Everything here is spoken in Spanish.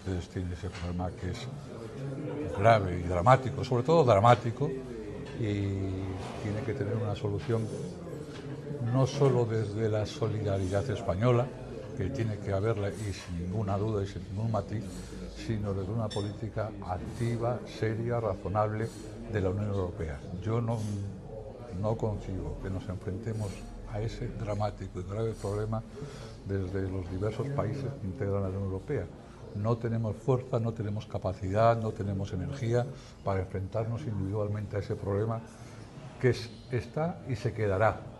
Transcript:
Entonces tiene ese problema que es grave y dramático, sobre todo dramático, y tiene que tener una solución no solo desde la solidaridad española, que tiene que haberla y sin ninguna duda y sin ningún matiz, sino desde una política activa, seria, razonable de la Unión Europea. Yo no concibo que nos enfrentemos a ese dramático y grave problema desde los diversos países que integran la Unión Europea. No tenemos fuerza, no tenemos capacidad, no tenemos energía para enfrentarnos individualmente a ese problema que está y se quedará